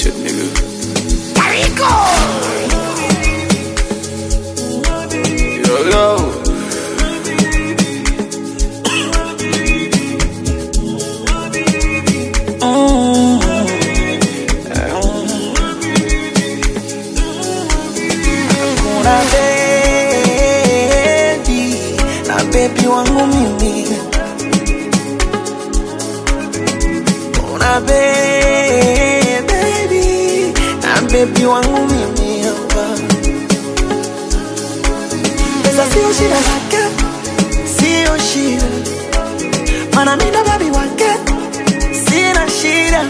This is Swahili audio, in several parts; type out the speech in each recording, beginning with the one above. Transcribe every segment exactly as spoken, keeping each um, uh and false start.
shit, nigga. Rico! Yo, yo. Kuna baby, na baby wangu mimi. Kuna baby, na baby wangu mimi hapa. Pesa sio shida zake, sio shida. Mana mimi na baby wake, sina shida.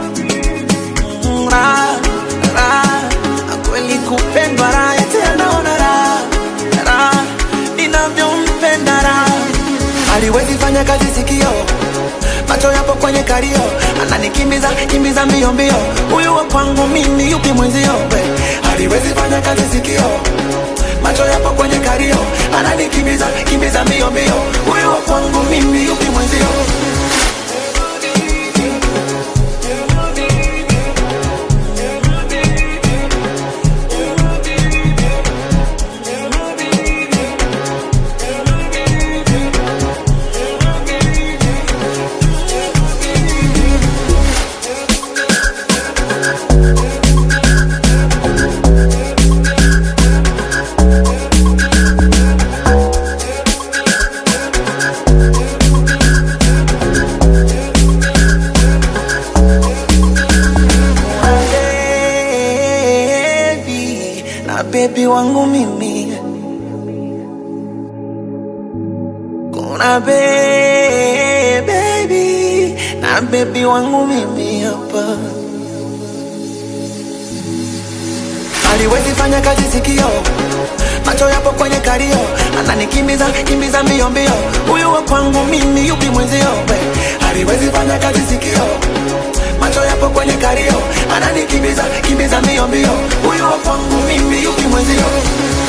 Ra, ra, kweli kupendwa raha tena ona raha, raha, ninavyompenda raha. Haliwezi fanya kazi sikio, macho yapo kwenye kario, ananikimbiza kimbiza mbio mbio. Huyu wa kwangu mimi yupi mwenzio? Haliwezi fanya kazi sikio, macho yapo kwenye kario, ananikimbiza kimbiza mbio mbio. Huyu wa kwangu mimi yupi mwenzio? Baby wangu mimi, kuna baby, na baby wangu mimi hapa. Haliwezi fanya kazi sikio, macho yapo kwenye kario, ananikimbiza kimbiza mbio mbio. Huyu wa kwangu mimi yupi mwenzio? Haliwezi fanya kazi sikio, macho yapo kwenye kario, ananikimbiza kimbiza mbio mbio. Huyu wa kwangu mimi yupi mwenzio?